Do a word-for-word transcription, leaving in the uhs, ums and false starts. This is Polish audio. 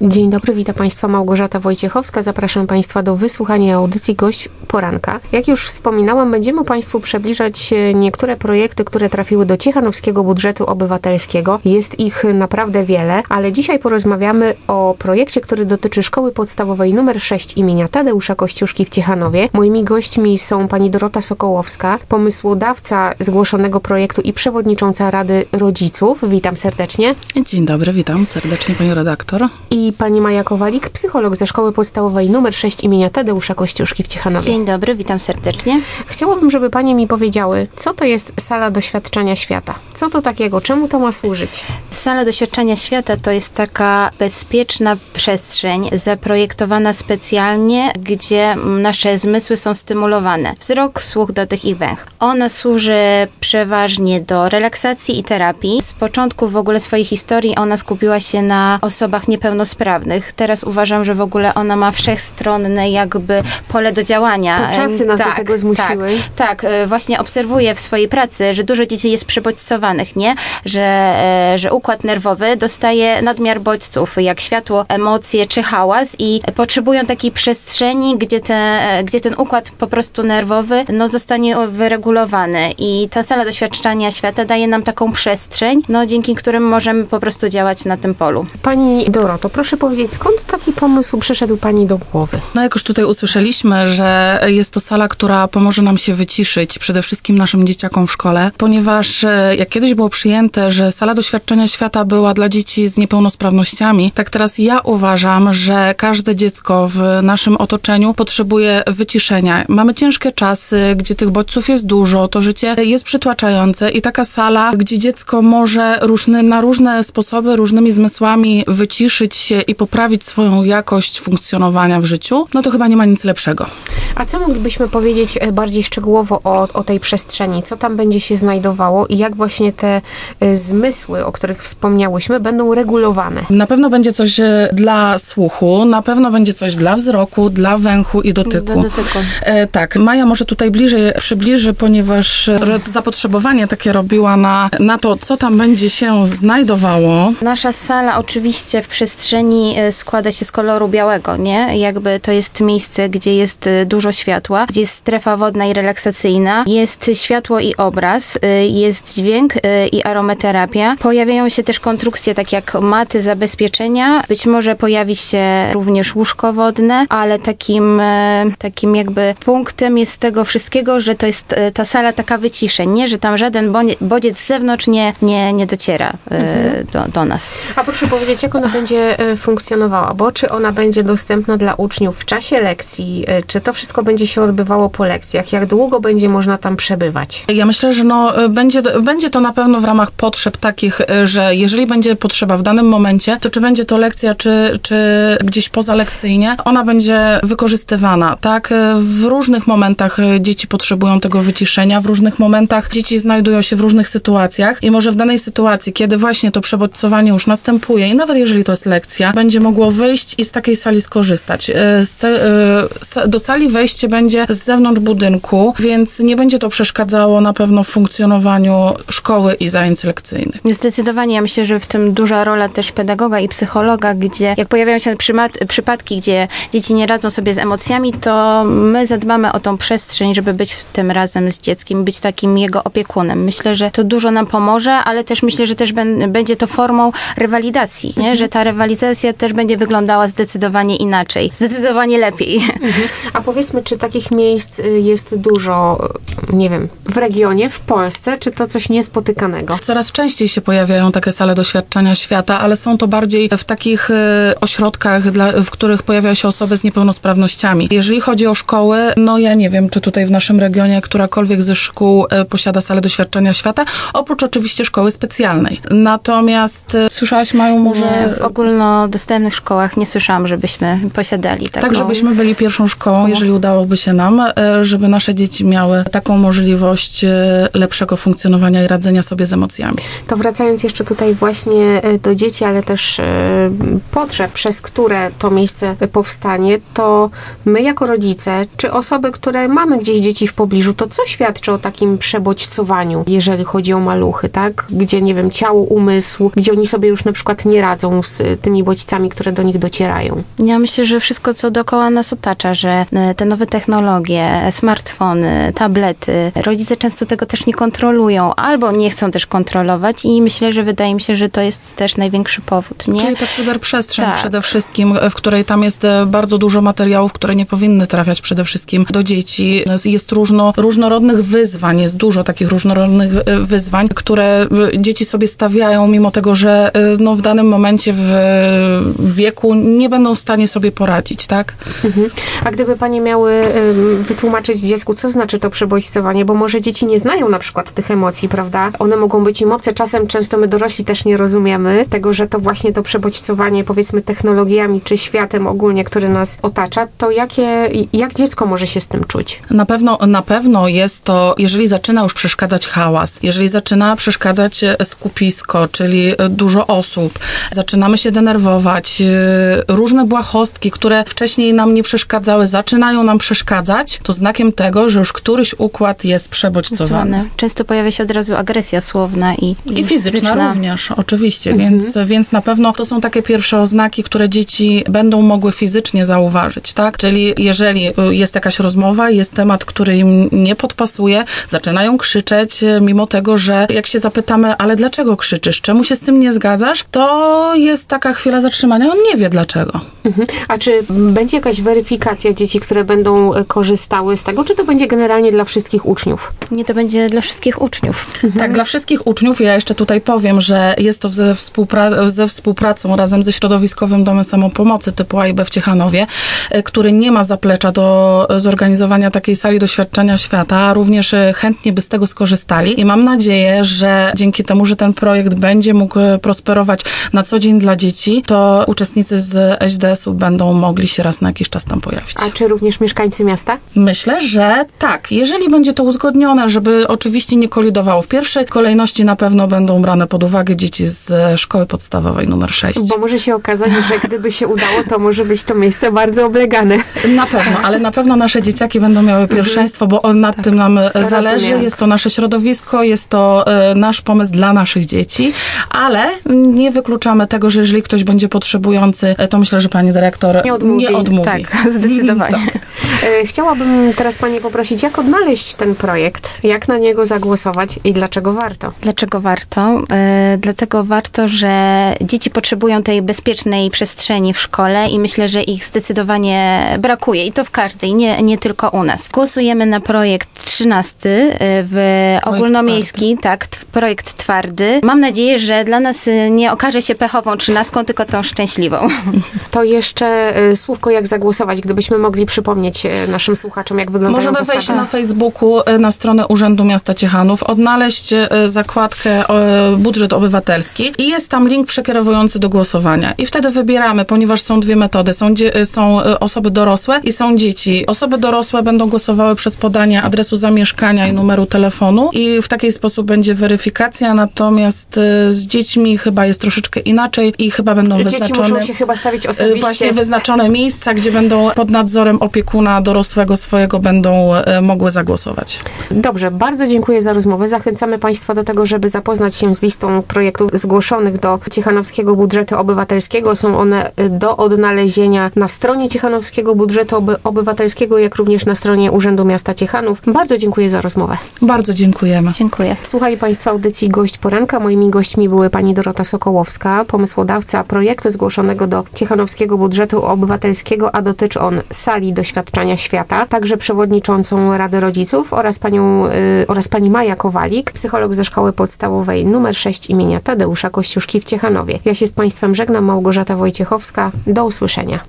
Dzień dobry, witam Państwa, Małgorzata Wojciechowska. Zapraszam Państwa do wysłuchania audycji Gość Poranka. Jak już wspominałam, będziemy Państwu przybliżać niektóre projekty, które trafiły do ciechanowskiego budżetu obywatelskiego. Jest ich naprawdę wiele, ale dzisiaj porozmawiamy o projekcie, który dotyczy Szkoły Podstawowej numer sześć imienia Tadeusza Kościuszki w Ciechanowie. Moimi gośćmi są pani Dorota Sokołowska, pomysłodawca zgłoszonego projektu i przewodnicząca Rady Rodziców. Witam serdecznie. Dzień dobry, witam serdecznie pani redaktor. I pani Maja Kowalik, psycholog ze Szkoły Podstawowej numer sześć imienia Tadeusza Kościuszki w Ciechanowie. Dzień dobry, witam serdecznie. Chciałabym, żeby panie mi powiedziały, co to jest sala doświadczenia świata? Co to takiego? Czemu to ma służyć? Sala doświadczenia świata to jest taka bezpieczna przestrzeń zaprojektowana specjalnie, gdzie nasze zmysły są stymulowane. Wzrok, słuch, dotych i węch. Ona służy przeważnie do relaksacji i terapii. Z początku w ogóle swojej historii ona skupiła się na osobach niepełnosprawnych. Teraz uważam, że w ogóle ona ma wszechstronne jakby pole do działania. To czasy nas tak, do tego zmusiły. Tak, tak, właśnie obserwuję w swojej pracy, że dużo dzieci jest przebodźcowanych, nie? Że, że układ nerwowy dostaje nadmiar bodźców, jak światło, emocje czy hałas i potrzebują takiej przestrzeni, gdzie, te, gdzie ten układ po prostu nerwowy no, zostanie wyregulowany. I ta sala doświadczenia świata daje nam taką przestrzeń, no, dzięki którym możemy po prostu działać na tym polu. Pani Doroto, proszę powiedzieć, skąd taki pomysł przyszedł pani do głowy? No jak już tutaj usłyszeliśmy, że jest to sala, która pomoże nam się wyciszyć, przede wszystkim naszym dzieciakom w szkole, ponieważ jak kiedyś było przyjęte, że sala doświadczenia świata była dla dzieci z niepełnosprawnościami, tak teraz ja uważam, że każde dziecko w naszym otoczeniu potrzebuje wyciszenia. Mamy ciężkie czasy, gdzie tych bodźców jest dużo, to życie jest przytłaczające i taka sala, gdzie dziecko może różny, na różne sposoby, różnymi zmysłami wyciszyć się i poprawić swoją jakość funkcjonowania w życiu, no to chyba nie ma nic lepszego. A co moglibyśmy powiedzieć bardziej szczegółowo o, o tej przestrzeni? Co tam będzie się znajdowało i jak właśnie te y, zmysły, o których wspomniałyśmy, będą regulowane? Na pewno będzie coś dla słuchu, na pewno będzie coś dla wzroku, dla węchu i dotyku. Do dotyku. E, tak, Maja może tutaj bliżej przybliży, ponieważ zapotrzebowanie takie robiła na, na to, co tam będzie się znajdowało. Nasza sala oczywiście w przestrzeni składa się z koloru białego, nie? Jakby to jest miejsce, gdzie jest dużo światła, gdzie jest strefa wodna i relaksacyjna, jest światło i obraz, jest dźwięk i aromaterapia. Pojawiają się też konstrukcje, tak jak maty zabezpieczenia. Być może pojawi się również łóżko wodne, ale takim, takim jakby punktem jest tego wszystkiego, że to jest ta sala taka wyciszeń, nie? Że tam żaden bodziec z zewnątrz nie, nie, nie dociera mhm. do, do nas. A proszę powiedzieć, jak ona będzie funkcjonowała? Bo czy ona będzie dostępna dla uczniów w czasie lekcji? Czy to wszystko będzie się odbywało po lekcjach? Jak długo będzie można tam przebywać? Ja myślę, że no, będzie, będzie to na pewno w ramach potrzeb takich, że jeżeli będzie potrzeba w danym momencie, to czy będzie to lekcja, czy, czy gdzieś pozalekcyjnie, ona będzie wykorzystywana, tak? W różnych momentach dzieci potrzebują tego wyciszenia, w różnych momentach dzieci znajdują się w różnych sytuacjach i może w danej sytuacji, kiedy właśnie to przebodźcowanie już następuje i nawet jeżeli to jest lekcja, będzie mogło wyjść i z takiej sali skorzystać. Z te, do sali wejście będzie z zewnątrz budynku, więc nie będzie to przeszkadzało na pewno w funkcjonowaniu szkoły i zajęć lekcyjnych. Zdecydowanie, ja myślę, że w tym duża rola też pedagoga i psychologa, gdzie jak pojawiają się przyma- przypadki, gdzie dzieci nie radzą sobie z emocjami, to my zadbamy o tą przestrzeń, żeby być tym razem z dzieckiem, być takim jego opiekunem. Myślę, że to dużo nam pomoże, ale też myślę, że też ben- będzie to formą rywalizacji, nie? Mhm. Że ta rywalizacja też będzie wyglądała zdecydowanie inaczej, zdecydowanie lepiej. Mhm. A powiedzmy, czy takich miejsc jest dużo, nie wiem, w regionie, w Polsce, czy to coś niespotykanego? Coraz częściej się pojawiają takie sale doświadczenia świata, ale są to bardziej w takich y, ośrodkach, dla, w których pojawiają się osoby z niepełnosprawnościami. Jeżeli chodzi o szkoły, no ja nie wiem, czy tutaj w naszym regionie którakolwiek ze szkół y, posiada salę doświadczenia świata, oprócz oczywiście szkoły specjalnej. Natomiast y, słyszałaś, Maju, może... Nie, w ogólnodostępnych szkołach nie słyszałam, żebyśmy posiadali taką... Tak, żebyśmy byli pierwszą szkołą, jeżeli udałoby się nam, żeby nasze dzieci miały taką możliwość lepszego funkcjonowania i radzenia sobie z emocjami. To wracając jeszcze tutaj właśnie do dzieci, ale też potrzeb, przez które to miejsce powstanie, to my jako rodzice, czy osoby, które mamy gdzieś dzieci w pobliżu, to co świadczy o takim przebodźcowaniu, jeżeli chodzi o maluchy, tak? Gdzie, nie wiem, ciało, umysł, gdzie oni sobie już na przykład nie radzą z tymi bodźcami, które do nich docierają? Ja myślę, że wszystko, co dookoła nas otacza, że te nowe technologie, smartfony, tablety, rodzice często tego też nie kontrolują, albo nie chcą też kontrolować i myślę, że wydaje mi się, że to jest też największy powód, nie? Czyli ta cyberprzestrzeń Tak. przede wszystkim, w której tam jest bardzo dużo materiałów, które nie powinny trafiać przede wszystkim do dzieci. Jest różno, różnorodnych wyzwań, jest dużo takich różnorodnych wyzwań, które dzieci sobie stawiają, mimo tego, że no, w danym momencie w, w wieku nie będą w stanie sobie poradzić, tak? Mhm. A gdyby panie miały ym, wytłumaczyć dziecku, co znaczy to przebodźcowanie, bo może dzieci nie znają na przykład tych emocji, prawda? One mogą być im obce, czasem często my dorośli też nie rozumiemy tego, że to właśnie to przebodźcowanie, powiedzmy technologiami czy światem ogólnie, który nas otacza, to jakie, jak dziecko może się z tym czuć? Na pewno, na pewno jest to, jeżeli zaczyna już przeszkadzać hałas, jeżeli zaczyna przeszkadzać skupisko, czyli dużo osób, zaczynamy się denerwować, różne błahostki, które wcześniej nam nie przeszkadzały, zaczynają nam przeszkadzać, to znakiem tego, że już któryś układ jest przebodźcowany. Często pojawia się od razu agresja słowna i, i, I fizyczna, fizyczna również, oczywiście, Mhm. więc, więc na pewno to są takie pierwsze oznaki, które dzieci będą mogły fizycznie zauważyć, tak? Czyli jeżeli jest jakaś rozmowa, jest temat, który im nie podpasuje, zaczynają krzyczeć, mimo tego, że jak się zapytamy, ale dlaczego krzyczysz, czemu się z tym nie zgadzasz, to jest taka chwila zatrzymania, on nie wie dlaczego. Mhm. A czy będzie jakaś weryfikacja dzieci, które będą korzystały z tego, czy to będzie generalnie dla wszystkich uczniów? Nie, to będzie dla wszystkich uczniów. Mhm. Tak, dla wszystkich uczniów. Ja jeszcze tutaj powiem, że jest to ze, współpra- ze współpracą razem ze Środowiskowym Domem Samopomocy typu A i B w Ciechanowie, który nie ma zaplecza do zorganizowania takiej sali doświadczenia świata, również chętnie by z tego skorzystali i mam nadzieję, że dzięki temu, że ten projekt będzie mógł prosperować na co dzień dla dzieci, to uczestnicy z S D S-u będą mogli się raz na jakiś czas tam pojawić. A czy również mieszkańcy miasta? Myślę, że tak. Jeżeli będzie to uzgodnione, żeby oczywiście nie kolidowało. W pierwszej kolejności na pewno będą brane pod uwagę dzieci z szkoły podstawowej numer sześć. Bo może się okazać, że gdyby się udało, to może być to miejsce bardzo oblegane. Na pewno, ale na pewno nasze dzieciaki będą miały pierwszeństwo, bo nad tak. tym nam zależy. Rozumiem. Jest to nasze środowisko, jest to y, nasz pomysł dla naszych dzieci, ale nie wykluczamy tego, że jeżeli ktoś będzie potrzebujący, to myślę, że pani dyrektor nie odmówi. Nie odmówi. Tak, zdecydowanie. tak. Chciałabym teraz pani poprosić, jak odnaleźć ten projekt, jak na niego zagłosować i dlaczego warto? Dlaczego warto? E, dlatego warto, że dzieci potrzebują tej bezpiecznej przestrzeni w szkole i myślę, że ich zdecydowanie brakuje i to w każdej, nie, nie tylko u nas. Głosujemy na projekt trzynasty w ogólnomiejski, tak, t- projekt twardy. Mam nadzieję, że dla nas nie okaże się pechową trzynastką, tylko tą szczęśliwą. To jeszcze y, słówko, jak zagłosować, gdybyśmy mogli przypomnieć y, naszym słuchaczom, jak wyglądają Możemy zasady. wejść na Facebooku, na stronę Urzędu Miasta Ciechanów, odnaleźć zakładkę budżet obywatelski i jest tam link przekierowujący do głosowania. I wtedy wybieramy, ponieważ są dwie metody. Są, dzie- są osoby dorosłe i są dzieci. Osoby dorosłe będą głosowały przez podanie adresu zamieszkania i numeru telefonu i w taki sposób będzie weryfikacja, natomiast z dziećmi chyba jest troszeczkę inaczej i chyba będą Dzieci wyznaczone... muszą się chyba stawić osobiście. Właśnie wyznaczone miejsca, gdzie będą pod nadzorem opiekuna dorosłego swojego będą mogły zagłosować. Dobrze, bardzo dziękuję za rozmowę. Zachęcamy Państwa do tego, żeby zapoznać się z listą projektów zgłoszonych do Ciechanowskiego Budżetu Obywatelskiego. Są one do odnalezienia na stronie Ciechanowskiego Budżetu Oby- Obywatelskiego, jak również na stronie Urzędu Miasta Ciechanów. Bardzo dziękuję za rozmowę. Bardzo dziękujemy. Dziękuję. Słuchali Państwo audycji Gość Poranka. Moimi gośćmi były pani Dorota Sokołowska, pomysłodawca projektu zgłoszonego do Ciechanowskiego Budżetu Obywatelskiego, a dotyczy on sali doświadczenia świata, także przewodniczącą Rady Rodziców oraz panią, y, oraz pani Maja Kowalik, psycholog ze Szkoły Podstawowej numer sześć imienia Tadeusza Kościuszki w Ciechanowie. Ja się z Państwem żegnam, Małgorzata Wojciechowska. Do usłyszenia.